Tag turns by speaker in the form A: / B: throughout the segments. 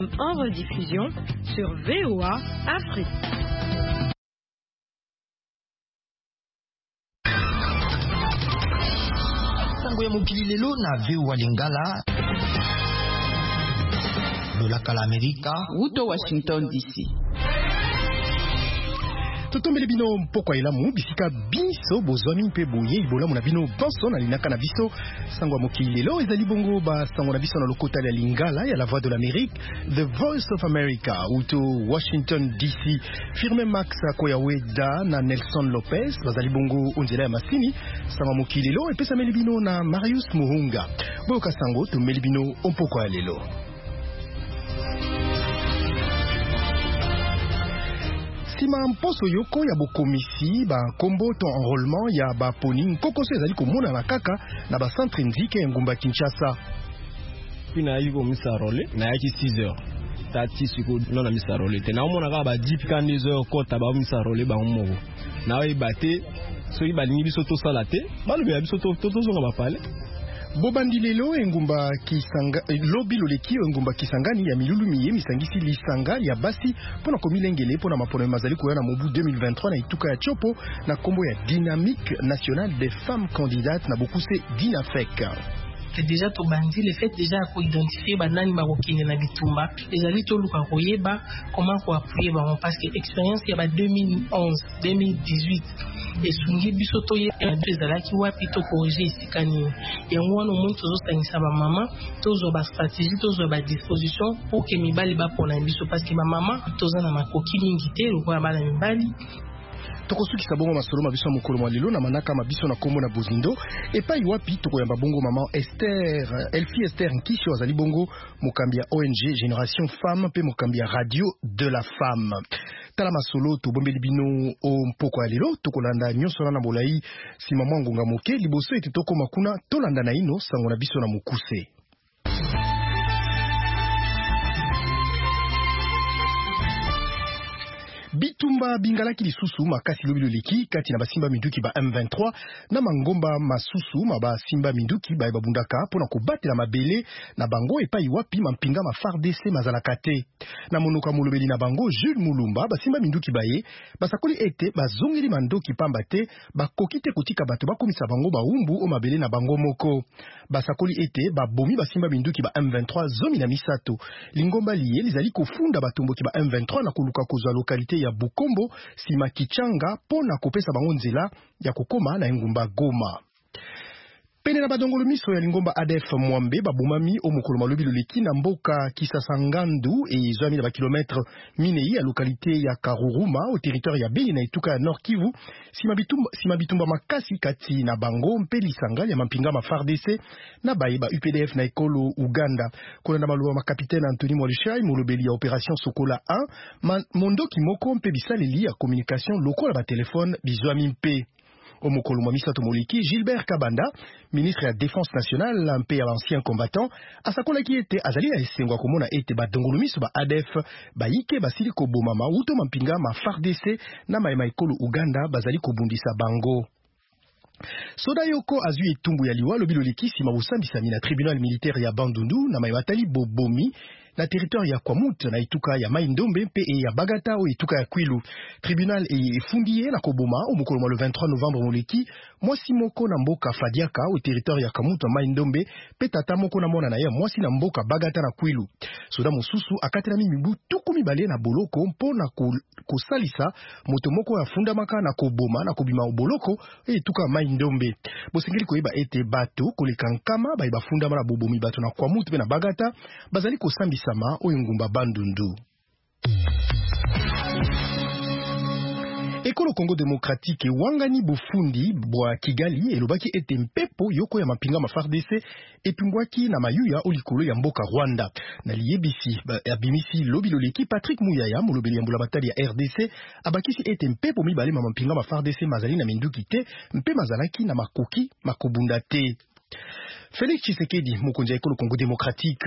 A: En rediffusion sur VOA Afrique.
B: Sango ya mokili lelo na VOA Lingala. Lolaka la Amerika.
C: Uto Washington DC.
D: Totombele bino mpoko elamu bisika biso bozwami mpe boye ibolamu na bino banso na linaka na biso sango ya mokili lelo ezali bongo ba sango na biso na lokota ya Lingala ya la voix de l'Amérique, The Voice of America uto Washington DC. Firme Max Koyaweda na Nelson Lopez bazali bongo onzela ya masini sango ya mokili lelo epesameli bino na Marius Muhunga. Boyoka sango tomeli bino mpoko ya lelo. Sima mposo yoko ya bokomisi ba kombo to enrôlement ya ba poni kokoso ezali komona na kaka na ba centre nzike ya ngumba Kinshasa.
E: Pina yiko misa role na yaki 6h. Tati siko nona misa role te na omona ka ba 10 ka 2h kota ba misa role ba moko. Na we bate so ibalingi biso to sala te balobe ya biso to zonga ba pale.
D: Bobandi lelo engumba kisanga lobi loleki engumba kisangani ya milulu miye misangisi lisanga ya basi pona komilengele pona mapono mazali ko na mobu 2023 na ituka ya chopo na kombo ya Dynamique nationale des femmes candidates na bokuse Dinafec.
F: C'est déjà to bandi le fait déjà à identifier banani barokine na bitumba ezali to luka koyeba comment ko appuyer ba parce que expérience ya ba 2011 2018 esungi biso to ye ezalaki wapi to corriger isikani yango wana omuntu tozosangisa ba mama tozo ba stratégie tozo ba disposition pour que mibali ba pona biso parce que ba mama tozana makoki mingi te lokola bana mibali.
D: Tokosuki sabongo masolo mabiso mokolo malilo na manaka mabiso na kombo na bozindo epai wapi tokoyamba bongo maman Elfie Esther Nkishi wazali bongo mokambi ya ONG Génération Femme pe mokambi ya Radio de la Femme. Tala masolo tobombeli bino o mpoko ya lelo tokolanda nyonso na bolai si maman ngonga moke liboso ete tokoma kuna tolanda na ino sango na biso na mokuse. Bitumba bingalaki lisusu makasi lobi loleki kati na basimba minduki ba M23 na mangomba masusu maba simba minduki ba babundaka pona kobatela mabele na bango epai wapi mampinga ma FARDC mazalaka te na monoka molobeli na bango Jules Mulumba basimba minduki baye basakoli ete bazongeli mandoki pamba te bakoki te kotika bato bakomisa bango baumbu o mabele na bango moko basakoli ete babomi basimba minduki ba M23 zomi na misato lingomba liye lizali kofunda batomboki ba M23 na koluka kozwa lokalite ya Bukombo sima Kichanga pona kopesa bango nzela ya kokoma na engumba Goma. Pene na badongolo miso ya lingomba ADF Mwambe babomami o mokolo malobi loleki na mboka Kisasangandu e zwami na bakilometre minei ya lokalite ya Karuruma au territoire ya Beni na ituka ya Nord Kivu sima bitumba makasi kati na bango mpe lisanga ya mampinga ma FARDC na baeba UPDF na ekolo Uganda kuna na maluba makapitaine Anthony Mwalishai molobeli ya opération Sokola 1 mondoki moko mpe bisaleli ya communication lokola ba telefone bizwami mpe Omokolo Mwamisa Tomoliki, Gilbert Kabanda, ministre de la Défense nationale, mpe ya ancien combattant, asakola ki ete azali ya esengwa komona ete badongolumiso ba ADF, bayike basili kobomama uto mampinga ma FARDC na maekolo Uganda bazali kobundisa bango. Soda yoko azui etumbu ya liwa lobi loleki sima busambisami na tribunal militaire ya Bandundu na mayibatali bobomi na territoire ya Kwamut na ituka ya Mai-Ndombe mpe ya Bagata o ituka ya Kwilu. Tribunal efundiye na koboma o mokolo le 23 novembre moleki mwasi moko na mboka Fadiaka o territoire ya Kwamut na Mai-Ndombe pe tata moko na mona na ye mwasi na mboka Bagata na Kwilu. Soda mosusu akatela mibu tukumi bale na boloko mpona kosalisa moto moko ya fundamaka na koboma na kobima o boloko e ituka Mai-Ndombe. Bosengeli koyeba ete bato koleka nkama ba fundama na bobomi bato na Kwamut pe na Bagata bazali kosambisa sama o ngumba Bandundu. Ekolo Congo démocratique wangani bofundi bwa Kigali elobaki ete mpepo yoko ya mapinga ma FARDC epimbwaki na mayuya olikolo ya mboka Rwanda na liyebisi abimisi lobi loleki Patrick Muyaya molobeli ya mbula batali ya RDC abakisi ete mpepo mibale ma mapinga ma FARDC mazali na minduki te mpe mazalaki na makoki makobunda te. Félix Tshisekedi mokonzi ya ekolo Congo démocratique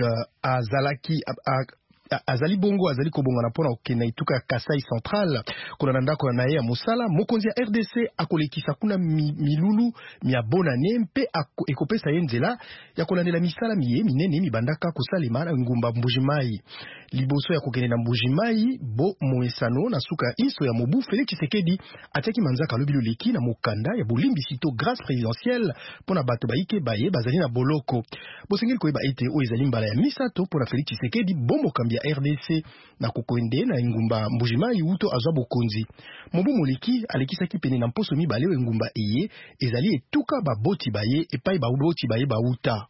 D: azali bongo azali kobonga na pona okena ituka Kasai Central kuna na ndako na ye ya musala mokonzi ya RDC akolekisa kuna milulu mia bonane mpe ekopesa ye nzela ya kolandela misala miye minene mibandaka kosalema na ngumba Mbujimai liboso ya kokende na Mbujimai bo moesano na suka iso ya mobu Félix Tshisekedi atiaki manzaka lobi loleki na mokanda ya bolimbisito grâce présidentielle pona bato baike baye bazali na boloko bosengeli koyeba ete o ezali mbala ya misato pona Félix Tshisekedi bombo kambi ya RDC na kokwende na engumba Mbujimai uto azwa bokonzi mobu moleki alekisaki pene na mposo mibale engumba eye ezali etuka baboti baye epai baboti baye bauta.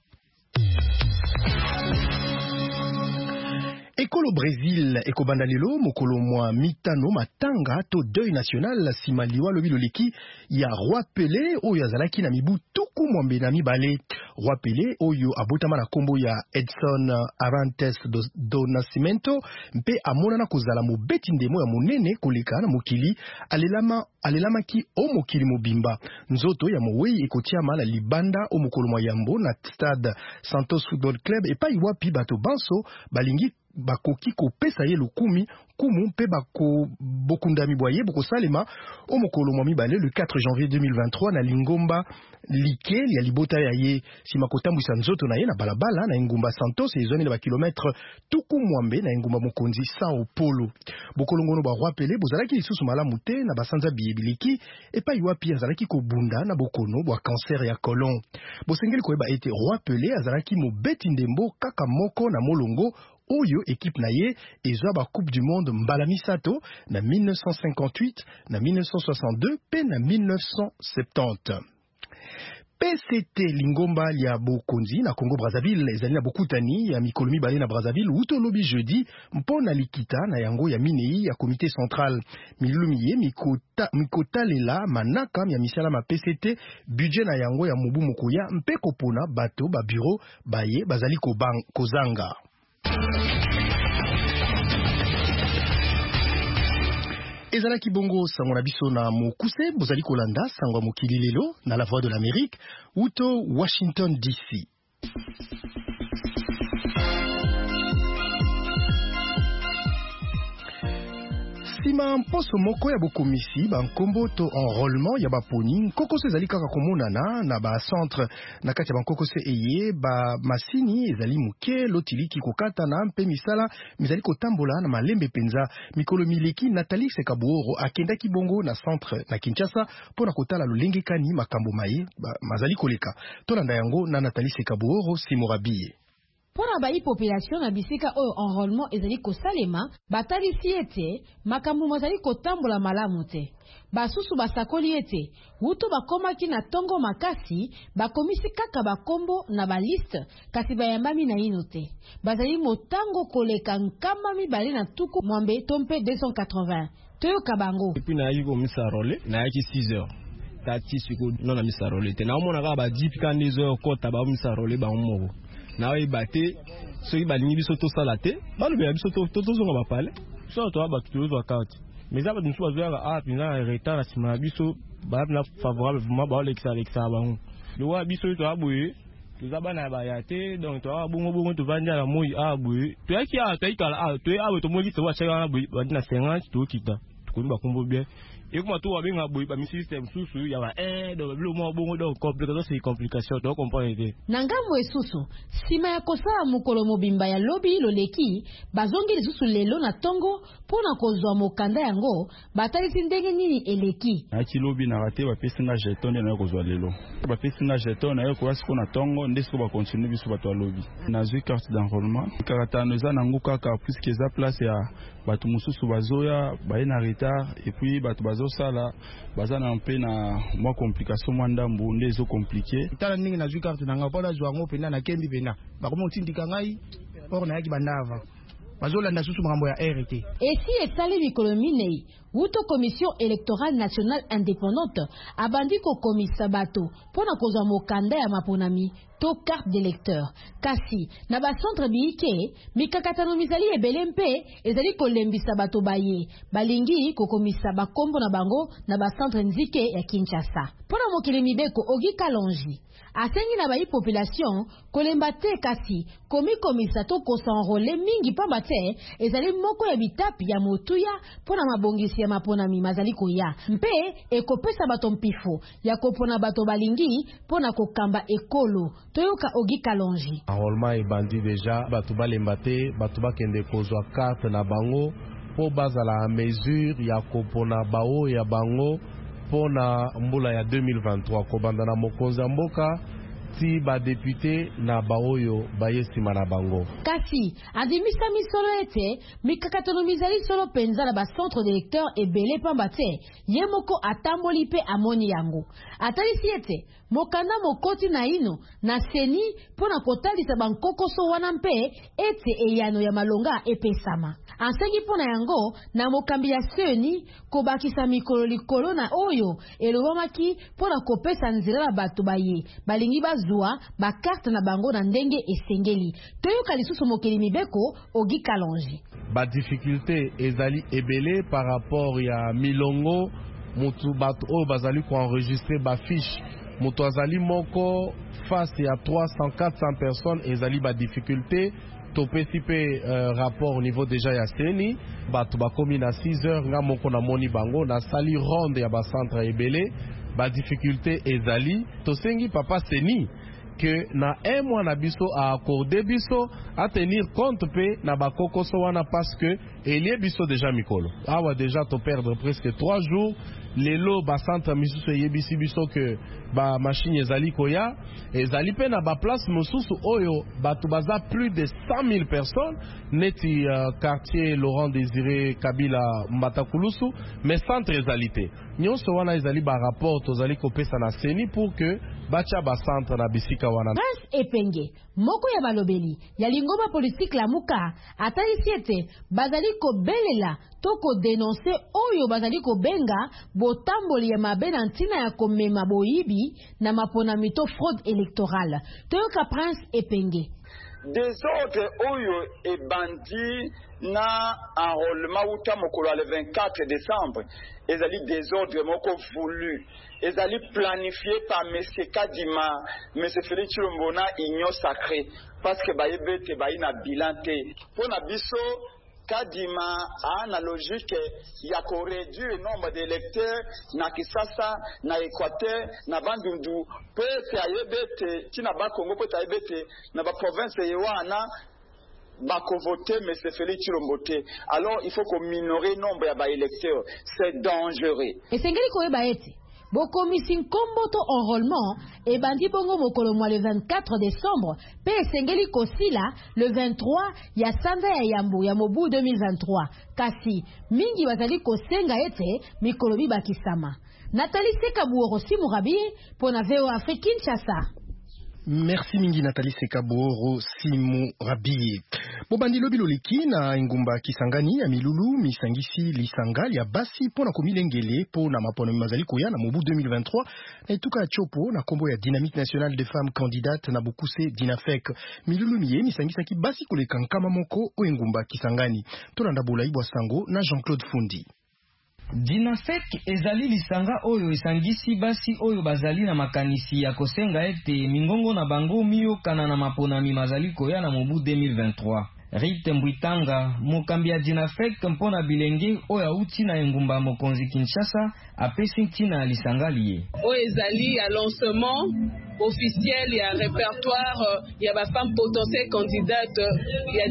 D: Ekolo Brésil ekobanda lelo mokolo mwa mitano matanga to deuil national simaliwa lobi loleki ya Roi Pelé oyo azalaki na mibu tuku mwambe na mibale. Roi Pelé oyo abotama na kombo ya Edson Arantes do Nascimento mpe amonana kozala mobeti ndemo ya monene koleka na mokili alelamaki o mokili mobimba. Nzoto ya mowei ekotiama na libanda o mokolo mwa yambo na Stade Santos Football Club epai wapi bato banso balingi bakoki kopesa ye lukumi kumu mpe bokundami bwaye bokosalema o mokolo mwa mibale le 4 janvier 2023 na lingomba likel ya libota ya ye sima kotambwisa nzoto na ye na balabala na engumba Santos ezoni na bakilometre tuku mwambe na engumba mokonzi Sao Paulo. Bokolongono ba Roi Pelé bozalaki lisusu malamu te na basanza biyebiliki epai wapi azalaki kobunda na bokono bwa cancer ya colon. Bosengeli koyeba ete Roi Pelé azalaki mobeti ndembo kaka moko na molongo oyo équipe na ye ezwa ba Coupe du Monde mbala misato na 1958 na 1962 pe na 1970. PCT lingomba ya bokonzi na Congo Brazzaville ezali na bokutani ya mikolo mibale na Brazzaville uto lobi jeudi mpona likita na yango ya minei ya comité central milulu ye mikotalela manaka ya misala ma PCT budget na yango ya mobu mokoya mpe kopona bato ba bureau baye bazali kozanga. Ezalaki bongo sango na biso na mokuse bozali kolanda sango mokili lelo na la voix de l'Amérique uto Washington DC. Sima mposo moko ya bokomisi bankombo to enrôlement ya baponi nkokose ezali kaka komonana na ba centre na kati ya bankokose eye ba masini ezali muke lotiliki kokata na mpe misala mizali kotambola na malembe penza mikolo mileki Nathalie Sekabuoro akendaki bongo na centre na Kinshasa pona kotala lolengekani makambo maye mazali koleka tolanda yango na Nathalie Sekabuoro Simorabiye.
C: Pona ba population na bisika oyo enrôlement ezali kosalema batalisi ete makambo mazali kotambola malamu te basusu basakoli ete wuto bakomaki na tongo makasi bakomisi kaka bakombo na baliste kasi bayambami na ino te bazali motango koleka nkama mibale na tuku mwambe tompe 280 toyoka bango
E: epi na yiko misarole na yaki 6 heures tati siko nona misarole te na omona kaka ba 10 pika 10 heures kota ba misarole ba moko na oyi bate soki balingi biso tosala te balobela biso tozonga bapale so toa bato tozwa karte mais eza bato mosusu bazoyaka mpenza na retard na nsima na biso baapena favorable vraiment baolekisa bango lokola biso oyo toa boye toza bana ya baya te donc toa bongo tovandi na moi boye toyaki toyikala toye boye tomonaki towa chaka boye bandi na 50 tokita tokomi bakombo bien ekoma to wabenga boye ba système susu ya ba donc le mo bongo donc complication c'est complication to comprendre te
C: na ngambo esusu sima ya kosala mokolo mobimba ya lobi loleki bazongi lisusu lelo na tongo pona kozwa mokanda yango batalisi ndenge nini eleki
G: aki lobi na rate ba pesinga jeton na kozwa lelo ba pesinga jeton na yo kwa siko na tongo ndesko ba continuer biso bato lobi na zui carte d'enrôlement karata no za nangu kaka puisque za place ya bato mususu bazoya ba na retard et puis bato bazosala bazana un peu na mwa complication mwa ndambu ndezo compliqué
D: tala ningi na zui carte na nga pona zwa ngo pena na kembi pena bakomo tindika ngai por na yaki bandava bazolanda susu makambo ya RT
C: esi etali mikolo minei wuto commission électorale nationale indépendante abandi kokomisa bato pona kozwa mokanda ya maponami to carte d'électeur kasi na ba centre biike mikakatano mizali ebele mpe ezali kolembisa bato baye balingi kokomisa bakombo na bango na ba centre nzike ya Kinshasa pona mokili mibeko Ogi Kalonji asengi na bayi population kolemba te kasi komisa to kosanrole mingi pamba te ezali moko ya bitapi ya motuya pona mabongisi ya maponami mazali koya mpe ekopesa bato mpifo ya kopona bato balingi pona kokamba ekolo toyoka Ogi Kalonji.
H: Enrôlement et bandit déjà batuba lembate batuba kende kozwa carte na bango po bazala mesure ya kopona bao ya bango pona mbula ya 2023 kobanda na mokonzi mboka ti ba député na baoyo bayesima na bango.
C: Kasi adimisa misolo ete mikakatono mizali solo penza na ba centre d'électeurs ebele pamba te yemoko atamboli pe amoni yango. Atalisi ete mokanda mokoti na ino na seni pona kotalisa bankokoso wana mpe ete eyano ya malonga epesama. Ansengi pona yango na mokambi ya seni kobakisa mikolo likolo na oyo elobamaki pona kopesa nzela bato baye balingi bazwa ba carte na bango na ndenge esengeli. Toyoka lisusu mokeli mibeko Ogi Kalonji.
H: Ba difficulté ezali ebele par rapport ya milongo mutu bato o bazali ko enregistrer ba fiche mutu azali moko face ya 300-400 personnes ezali ba difficulté topesi pe rapport au niveau déjà ya seni bato bakomi na 6 heures nga moko na moni bango na sali ronde ya ba centre ebele ba difficulté ezali tosengi papa seni que na un mois na biso a accordé biso à tenir compte pe na bakokoso wana parce que elie biso déjà mikolo awa déjà to perdre presque 3 jours lelo ba centre misusu yebisi biso que ba machine ezali koya ezali pe na ba place mususu oyo batu baza plus de 100 000 personnes neti quartier Laurent Désiré Kabila Mbatakulusu mais centre ezalité nyonso wana ezali ba rapport tozali kopesa na seni pour que bacha ba centre na bisika wana.
C: Prince Epenge moko ya balobeli ya lingoma politique la muka atalisi ete bazali kobelela toko denoncer oyo bazali kobenga botamboli ya mabe na ntina ya komema boyibi na mapona mito fraude électorale. Toyoka Prince Epenge.
I: Désordre oyo et bandit na enrôlement outa mokolo le 24 décembre ezali désordre moko voulu ezali planifié par monsieur Kadima monsieur Félix Chilombona union sacrée parce que bayebete bayina bilan te pona biso Kadima a na logique ya ko réduire le nombre d'électeurs na Kisasa na Équateur na Bandundu peut ayebete tina ba Congo peut ayebete na ba province yewana bako voter mais c'est Félix Chilombote. Alors il faut qu'on minore le nombre ya ba électeurs, c'est dangereux.
C: Et sengeli ko eba ete boko missing komboto enrôlement et bandi bongo mokolo mwa le 24 décembre pe sengeli kosila le 23 ya sanza ya yambu ya mobu 2023 kasi mingi bazali kosenga ete mikolo bibakisama. Nathalie Sekabuoro Simurabie pona VO Afrique Kinshasa.
D: Merci mingi Nathalie Sekaboro Simu Rabi. Bobandi lobi loleki na ngumba Kisangani ya milulu misangisi lisangali ya basi pona komilengele pona mapono mazali koya na mobu 2023 na ituka chopo na kombo ya Dynamique nationale des femmes candidates na bukuse Dinafek milulu miye misangisa ki basi koleka nkama moko o ngumba Kisangani tolanda bola ibwa sango na Jean-Claude Fundi.
J: Dinafek ezali lisanga oyo esangisi basi oyo bazali na makanisi ya kosenga ete mingongo na bango miyokana na maponami mazali koya na mobu 2023. Rite Mbwitanga, mokambi ya Dinafek mpona bilenge oya uti na engumba mokonzi Kinshasa apesi ntina lisanga liye.
K: Oyo ezali ya lancement officiel ya répertoire ya ba femme potentielle candidate ya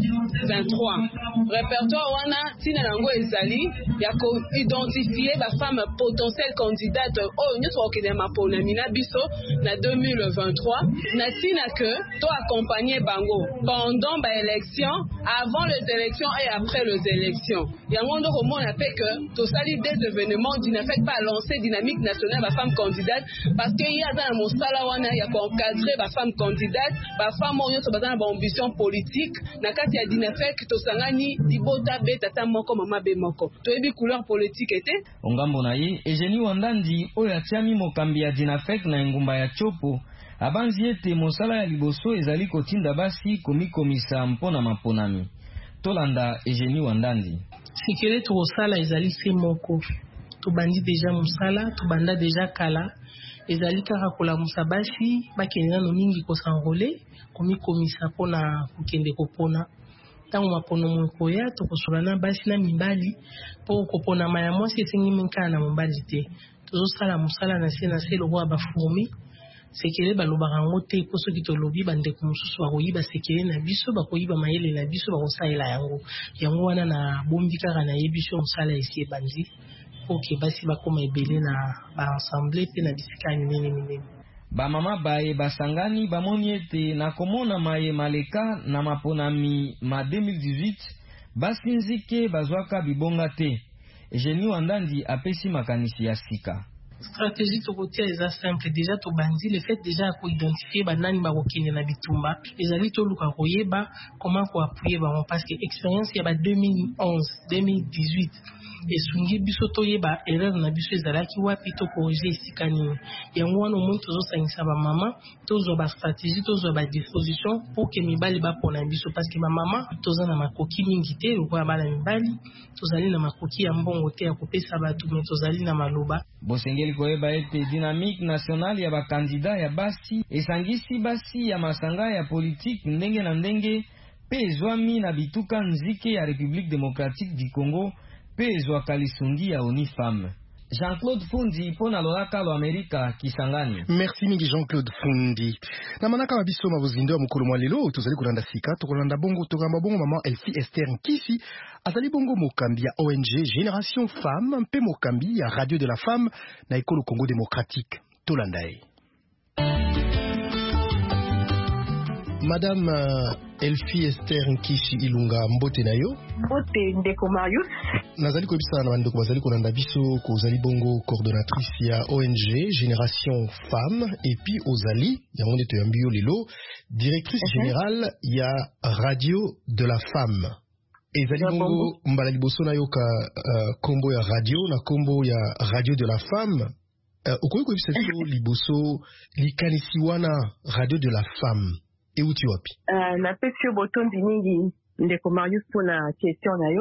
K: 2023. Répertoire wana tina nango ezali ya ko identifier ba femme potentielle candidate oyo nyoto okende maponami na biso na 2023 na tina que to accompagner bango pendant ba élection, avant les élections et après les élections. Yango ndo komona pe que to sali des événements Dinafek pas lancer Dynamique nationale ba femme candidate parce que il y a dans mon sala wana ya ko encadrer ba femme candidate ba femme oyo to bazana ba ambition politique na kati ya Dinafek to sangani dibota beta ta moko mama be moko to ebi couleur politique était
J: ongambo na ye Eugénie Wandandi oyo atiami mokambi ya Dinafek na ngumba ya Chopo abanzi ete mosala ya liboso ezali kotinda basi komikomisa mpona maponami. Tolanda Eugénie Wandandi.
F: Sikele tokosala ezali se moko. Tobandi deja mosala, tobanda deja kala. Ezali kaka kolamusa basi, bakende nano mingi kosanrole, komikomisa mpona kokende kopona. Tango mapono mwekoya, tokosolana basi na mibali, po kopona maya mwasi esengi menkana na mobali te. Tozosala mosala na se lokwa bafourmi. sekele balobaka ngo te po soki tolobi bandeko mosusu bakoyiba sekele na biso bakoyiba mayele na biso bakosalela yango wana na bombi kaka na yebi biso mosala esi ebandi po ke basi bakoma ebele na baensemble pe na bisika minene.
J: Bamama baye basangani bamoni ete na komona maye maleka na maponami ma 2018 basinzike bazwaka bibonga te. Eugenie Wandandi apesi makanisi ya sika.
F: Stratégie tokotia eza simple déjà to bandi le fait déjà ko identifier banani ba kokine na bitumba ezali to luka koyeba comment ko appuyer ba parce que expérience ya ba 2011 2018 esungi biso to yeba erreur na biso ezalaki wapi to corriger sikani yango wana omuntu tozo sangisa ba mama tozo ba stratégie tozo ba disposition pour que mibali ba pona biso parce que ba mama toza na makoki mingi te lokwa bana mibali tozali na makoki ya mbongo te ya kopesa batu mais tozali na maloba
J: bosengeli koyeba ete dynamique nationale ya bakandida ya basi esangisi basi ya masanga ya politique ndenge na ndenge pe ezwami na bituka nzike ya République démocratique du Congo pe ezwaka lisungi ya ONU Femme. Jean-Claude Fundi pona lolaka lo Amerika Kisangani.
D: Merci mingi Jean-Claude Fundi. Na manaka mabiso mabuzindo ya mukolo mwa lelo tozali kolanda sika tokolanda bongo tokamba bongo maman Elfie Esther Nkisi azali bongo mokambi ya ONG Génération Femme mpe mokambi ya Radio de la Femme na ekolo Congo démocratique. Tolanda ye. Madame Elfie Esther Nkisi Ilunga mbote na yo.
L: Mbote ndeko Marius.
D: Nazali koyebisa na bandeko bazali kolanda biso kozali bongo coordonnatrice ya ONG Génération Femme et puis ozali ya monde toyambi yo lelo directrice générale ya Radio de la Femme. Ezali bongo mbala liboso na yo ka kombo ya radio na kombo ya Radio de la Femme. Okoyi koyebisa biso liboso likanisi wana Radio de la Femme. Et où tu wapi?
L: Na pesi botondi mingi ndeko Marius pona question na yo.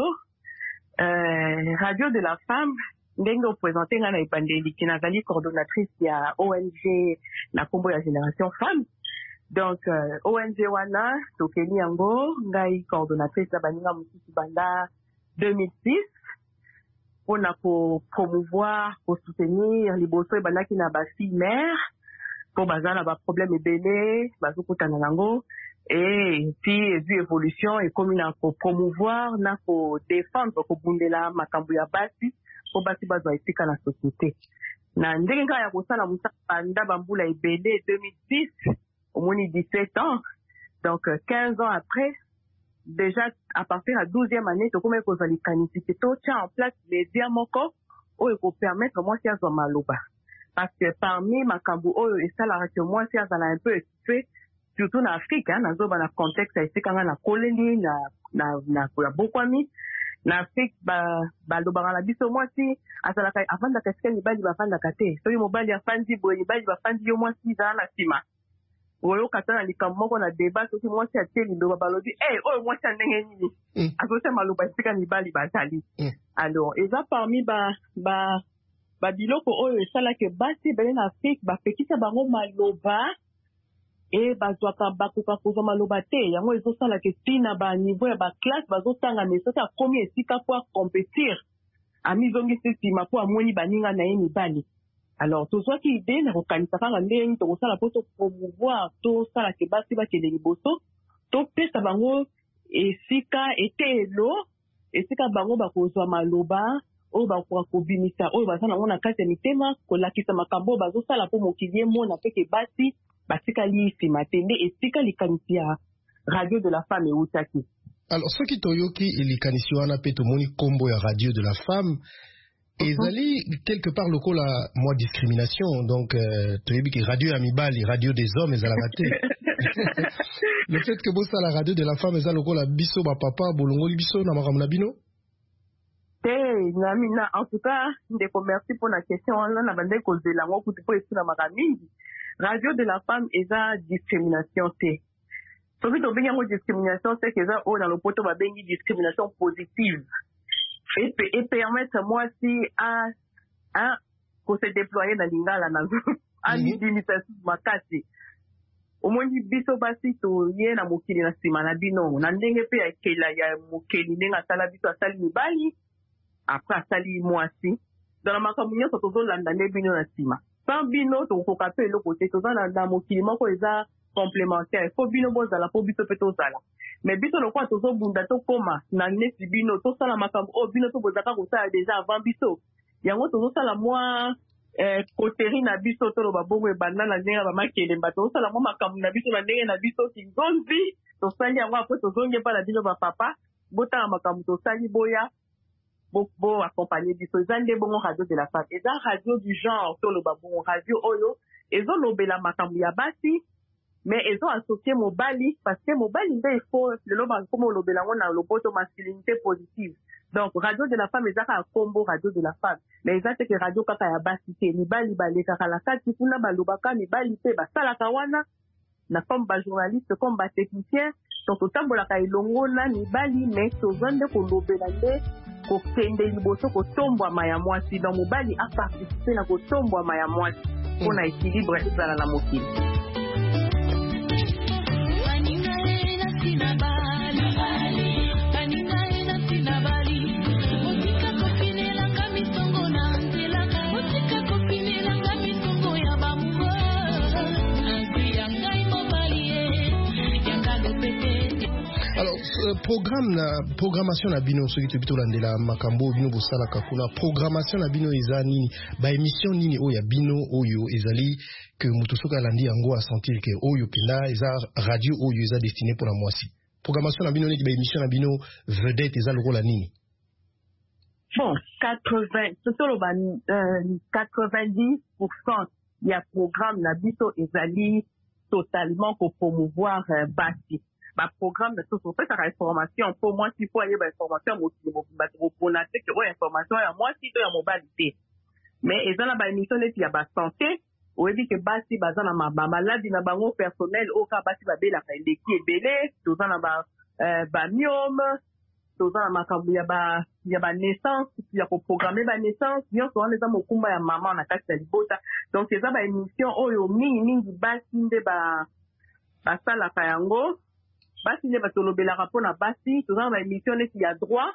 L: Radio de la Femme ndenge représenter nga na ebandeli kinazali coordonnatrice ya ONG na kombo ya Génération Femme. Donc ONG wana tokeni yango ngai coordonnatrice ya baninga mosusu banda 2006 pona ko promouvoir, ko soutenir liboso ebandaki na ba fille mère pour bazala ba problème ebele bazokutana nango et puis vu évolution et comme na ko promouvoir na ko défendre ko bundela makambo ya basi pour basi bazwa etika na société na ndenge nga ya kosala musaka nda bambula ebele 2010 au moins 17 ans donc 15 ans après déjà à partir de la 12e année to comme ko zali kanisi to tient en place les diamoko o ko permettre moi si azwa maloba. Parce que parmi makambo oyo esala que moi si azala un peu équipé surtout en Afrique hein nazo ba na contexte ici kanga na koleli na ko ya bokwami na Afrique ba lobanga la biso moi si azala ka afanda kasika ni bali ba fanda kate so yo mobali afandi boye bali ba fandi yo moi si za na sima oyo katana likambo moko na débat so ki moi si ateli ndo ba lobi oyo moi si ndenge nini azo sema loba sika ni bali ba tali alors eza parmi ba biloko oyo esalaki basi bele na Afrique bapekisa bango maloba e bazwaka bakoka kozwa maloba te yango ezosalaka ntina ba niveau ya baklasse bazotanga mesoki akomi esika po akompetire amizongisi nsima po amoni baninga na ye mibali alors tozwaki ide na kokanisa kaka ndenge tokosala po topromouvoir tosalaka basi bakende liboso topesa bango esika etelo esika bango bakozwa maloba oyo bakoka kobimisa oyo baza nango na kati ya mitema kolakisa makambo bazosala po mokili mona peke basi batikali nsima te nde esika likanisi ya Radio de la Femme eutaki.
D: Alors soki toyoki likanisi wana pe tomoni kombo ya Radio de la Femme ezali quelque part lokola moi discrimination donc toyebi ki radio ya mibali radio des hommes ezalaka te. Le fait que bosala Radio de la Femme eza lokola biso bapapa bolongoli biso na makambo na bino.
L: Namina en tout cas ndeko merci pour la question wana na bande ko zela ngo kuti po esuna makamindi Radio de la Femme eza discrimination te soki to bengi ngo discrimination c'est que eza o na lopoto ba bengi discrimination positive et permettre moi si à ko se déployer dans lingala na en limitation makasi omoni biso basi to ye na mokili na sima na bino na ndenge pe ya kela ya mokili ndenge asala biso asali mibali après asali mwasi dans la makambo nyonso tozolanda nde bino na nsima sans bino tokoka pe eloko te toza na mokili moko eza complémentaire fo bino bozala po biso pe tozala mais biso lokola tozobunda tokoma na neti bino tosala makambo oyo bino tobozaka kosala deja avant biso yango tozosala mwa koteri na biso toloba bongo ebanda na ndenge ya bamakelemba tozosala mwa makambo na biso na ndenge na biso kingonzi tosali yango apres tozongi epa na bino bapapa botala makambo tosali boya bo accompagner biso eza nde bongo radio de la femme eza radio du genre toloba bongo radio oyo ezolobela makambo ya basi mais ezo associé mobali parce que mobali nde ifo lelo bakoma olobela yango na lopoto masculinité positive donc radio de la femme eza kaka kombo radio de la femme mais eza teke radio kaka ya basi te mibali balekaka na kati kuna balobaka mibali mpe basalaka wana na comme bajournaliste comme batechnicien donc totambolaka elongo na mibali mais toza nde kolobela nde kokende liboso kotombwama ya mwasi donc mobali aparticipe na kotombwama ya mwasi mpona équilibre ezala na mokili.
D: Programmation na bino soki to bitolandela makambo bino bosala kakuna programmation na bino eza nini ba émission nini oya bino oyo ezali que mutu soka landi yango a sentir que oyo penda eza radio oyo eza destiné pour la mwasi programmation na bino nini ba émission na bino vedette eza lokola nini
L: bon 90% ya programme na biso ezali totalement pour promouvoir basi ba programme de tout fait la information pour moi s'il faut aller ba information pour na que ouais information ya moi si to ya mobilité mais ezala ba émission net ya ba santé ou dit que basi bazana ma maladie na bango personnel au cas basi ba bela ka ndeki ebele tozana ba myome tozana makambo ya ba naissance ya ko programmer ba naissance bien so wana za mokumba ya mama na kati ya libota donc eza ba émission oyo mingi basi nde ba sala ka yango basi nde batolobelaka mpona basi tozana ba émission neti ya droit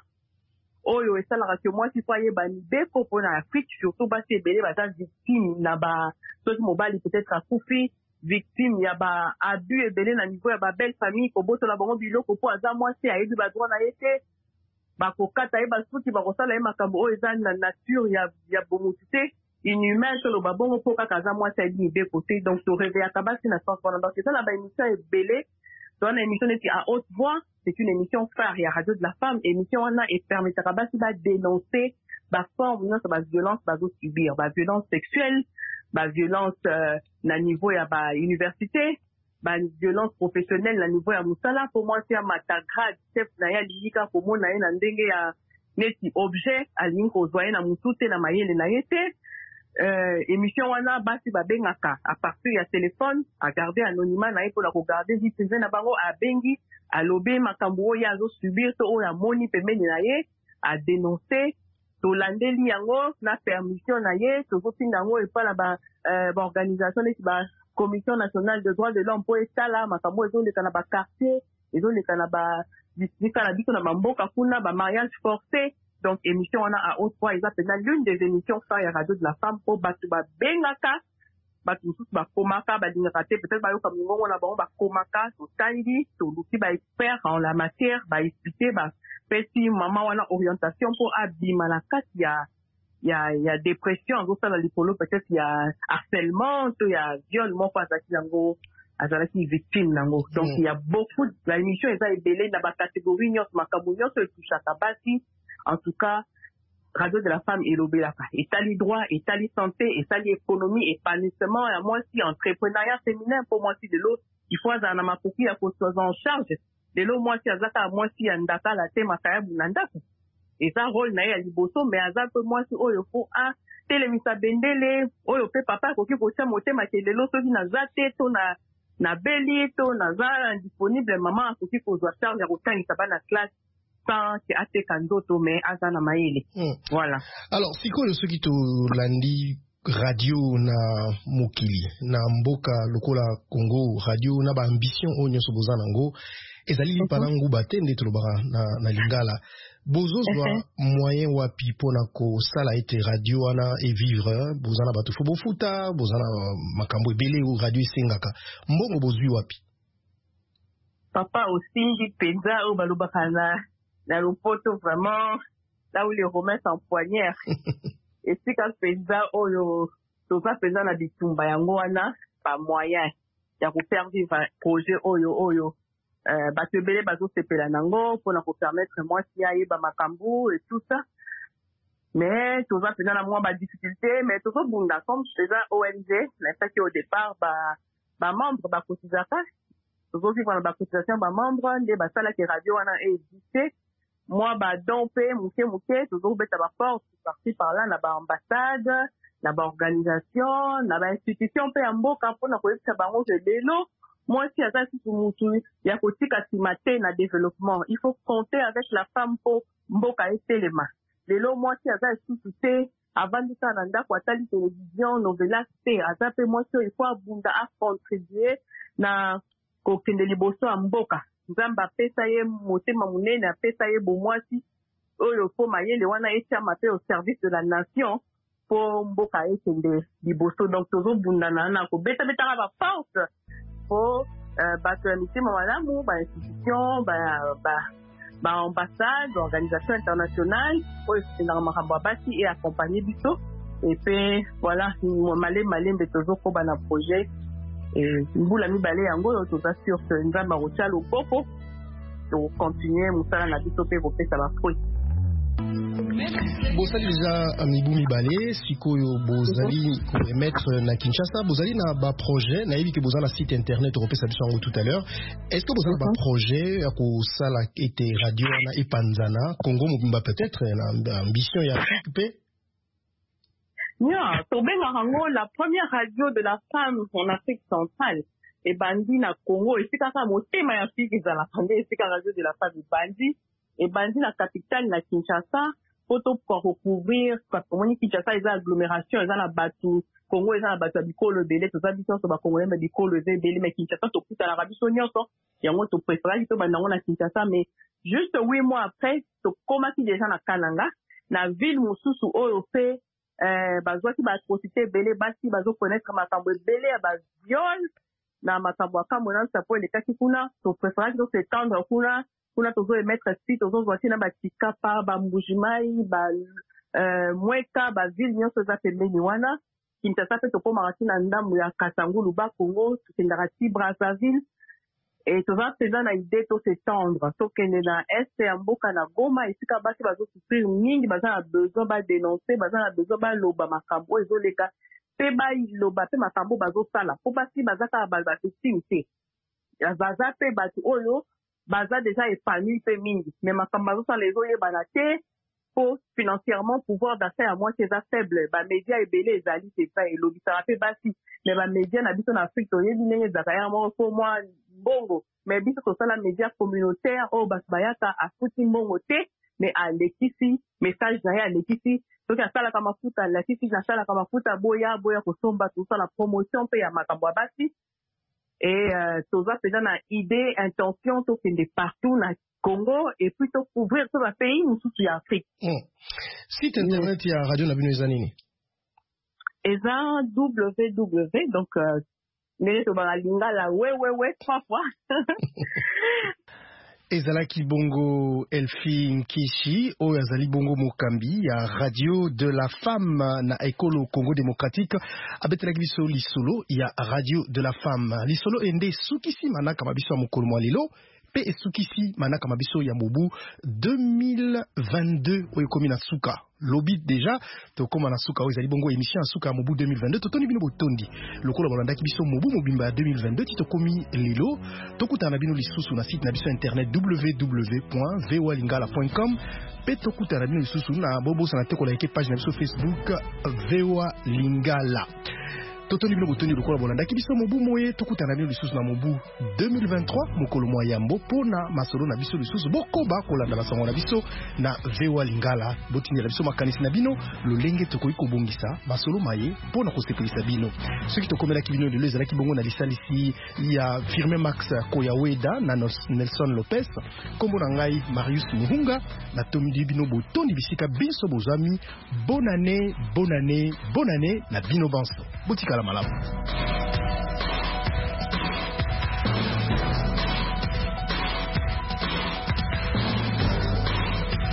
L: oyo esalaka ke mwasi fo ayeba mibeko mpona afrique surtout basi ebele baza victime na soki mobali peut-être akufi victime ya ba abus ebele na niveau ya ba belle famille kobotola bango biloko mpo aza mwasi ayebi badroit na ye te bakokata ye basuki bakosala ye makambo oyo eza na nature ya bomutu te inhumain toloba bongo mpo kaka aza mwasi ayebi mibeko te donc toreveyaka basi na sens wana donc eza na ba émission ebele dans l'émission à haute voix, c'est une émission phare et à Radio de la Femme. Émission on a et permet à Kabasi de dénoncer la forme de violence subir, la violence sexuelle, la violence na niveau ya ba université, la violence professionnelle na niveau ya musala. Pour moi c'est à matagrade, chef na ya lika pour moi na ya ndenge ya neti objet à linko zoye na musute na mayele na yete. Émission wana basi babengaka à partir ya téléphone à garder anonymat na pour la regarder vie privée na bango a bengi a lobé makambo oyo azo subir to oyo amoni pembeni na ye a dénoncer to landeli yango na permission na ye to kotinda yango epa na ba organisation neti ba commission nationale de droits de l'homme po etala makambo ezoleka na ba quartier ezoleka na ba district na biso na bamboka kuna ba mariage forcé. Donc, émission, on a à haute voix, l'une des émissions phares à Radio de la Femme pour Batu Bengaka, Batu Komaka, Badinrate, peut-être comme nous, on a bon, Komaka, to Tandi, to l'outil, expert en la matière, expliquer, petit, maman, on a orientation pour Abimalaka, il y a dépression, en gros, ça, dans l'hypolo, peut-être, il y a harcèlement, il y a viol, mon pas, en gros, azalaki victime nango donc il y a beaucoup la émission eza ebele na ba catégorie nyonso makambo nyonso etushaka basi en tout cas Radio de la Femme elobelaka etali droit etali santé etali économie épanouissement ya mwasi entrepreneuriat féminin pour mwasi de l'eau il faut azala na makoki ya kosoza en charge de l'eau mwasi azaka mwasi ya ndaka la te makayabu na ndako eza rôle na ye ya liboso mais aza pe mwasi oyo fo a telemisa bendele oyo pe papa akoki kotia motema ke lelo soki naza te to na beli to naza indisponible maman akoki kozwa charge ya kotangisa bana classe sans que ateka ndoto mais aza na mayele voilà.
D: Alors sikoyo soki tolandi radio na mokili na mboka lokola Congo radio na ba ambition oyo nyonso boza nango ezali lipana nguba te nde tolobaka na lingala bozozwa moyen wapi pona kosala ete radio wana evivre bozana bato fo bofuta bozana makambo ebele o radio esengaka mbongo bozwi wapi
L: papa osingi penza oyo balobaka na lopoto vraiment là où les Romains s'empoignèrent esika penza oyo toza penza na bitumba yango wana ba moyen ya kofaire vivre projet oyo bato ebele bazosepela nango mpona kopermettre mwasi ayeba makambo et tout ça mais toza penza na mwa badifficulté mais tozobunda comme penza ONG naisaki au départ bamembre bakotizaka tozovivre na bacotisation bamembre nde basalaki radio wana existe mwa badon mpe moke tozobeta baporte parti par là na baambassade na baorganisation na bainstitution mpe ya mboka mpona koyebisa bango ke lelo mwasi aza susu mutu ya kotika nsima te na développement il faut compter avec la femme mpo mboka etelema lelo mwasi aza susu te avandisa na ndako atali télévision novelas te aza mpe mwasi oyo ifo abunda acontribue na kokende liboso ya mboka nzambe apesa ye motema monene apesa ye bomwasi oyo mpo mayele wana etiama mpe au service de la nation mpo mboka ekende liboso donc tozobundana na kobetabetaka baforce mpo bato ya mitema malamu bainstitution baambassade organisation internationale oyo ekendaka makambo ya basi e accompagne biso epe voilà malembe tozokoba na projet mbula mibale yango oyo toza sur ke nzambe akotia loboko tokontinue mosala na biso mpe kopesa bafruit
D: bozali deja mibu mibale sikoyo bozali koemettre na Kinshasa bozali na baprojet nayebi ke bozala na site internet okopesa biso yango tout à l'heure est-ce que bozali baprojet ya kosala ete radio wana epanzana Congo mobimba peut-être na ambition ya Afrique mpe
L: Yeah, Tobengarango, la première radio de la femme en Afrique centrale, et Bandi na Congo, et c'est quand même au thème à Afrique, ils ont entendu, c'est quand radio de la femme de Bandi, et Bandi la capitale, la Kinshasa, photo pour recouvrir, parce que moi, Kinshasa, ils ont agglomération, ils ont la Batu, Congo, ils ont la Batu, à Biko, le Bélé, tout ça, ils sont sur Congolais, mais Biko, le Bélé, mais Kinshasa, tout à l'Arabie Saoudite, il y a un autre préféré, ils sont dans Kinshasa, mais juste 8 mois après, tout commencé déjà na Kananga, na ville Moussousou, au fait, bazwaki baatrocité ebele basi bazokonaître makambo ebele ya baviole na makambo ya kamonansa mpo elekaki kuna topréféraki tosetendre kuna tozoemettre si tozozwaki na batikapa bambujimai mweka bavile nyonso eza pembeni wana Kinshasa mpe tokomaka ti na ndambo ya Katangulu bakongo tokendaka ti Brazzaville et toza mpenza na idée tosetendre tokende na este ya mboka na Goma esika basi bazosouffrir mingi baza na besoin badenonce baza na besoin baloba makambo ezoleka mpe baloba mpe makambo bazosala mpo basi baza kaka bavictime te baza mpe bato oyo baza deja épanoui mpe mingi mais makambo bazosala ezoyebana te mpo financièrement pouvoir d'achat ya mwasi eza faible bamédia ebele ezali tepa elobisaka mpe basi mais bamédia na biso na Afrique toyebi ndenge ezalaka ya moko mpo mwa mbongo mais biso tosala média communautaire oyo bato bayaka afuti mbongo te mais alekisi message na ye alekisi soki asalaka mafuta alekisi nasalaka mafuta boya kosomba tosala promotion mpe ya makambo ya basi et toza mpenza na idée intention tokende partout na Congo et puis couvrir tout le pays mosusu ya Afrique.
D: Site internet ya radio na bino eza nini?
L: Eza www donc ndenge tobaka lingala wewewe 3 fois.
D: ezalaki bongo Elfi Nkishi oyo azali bongo mokambi ya radio de la femme na ekolo Congo démocratique abetelaki biso lisolo ya radio de la femme lisolo ende sukisi manaka mabiso ya mokolo mwa lelo pe esukisi manaka mabiso ya mobu 2022 oyo ekomi na suka lobi deja tokoma na suka oyo ezali bongo émission ya suka ya mobu 2022 totoni bino botondi lokola balandaki biso mobu mobimba ya 2022 ti tokomi lelo tokutana na bino lisusu na site na biso internet www.voalingala.com pe tokutana na bino lisusu na bobosa na tekola eke page na biso Facebook VOA Lingala. totoni bino botoni lokola bolanda kibiso mobu moye tokutana ne lisusu na mobu 2023 mokolo mwa yambo pona masolo na biso lisusu bokoba kolanda basango na biso na VOA Lingala botindela biso makanisi na bino lolenge tokoki kobongisa masolo maye pona kosepelisa bino soki tokomelaki bino lelo ezalaki bongo na lisalisi ya Firme Max Koyaweda na Nelson Lopez kombo na ngai Marius Muhunga na tomidi bino botondi bisika biso bozami bonne année na bino banso botikala malamu.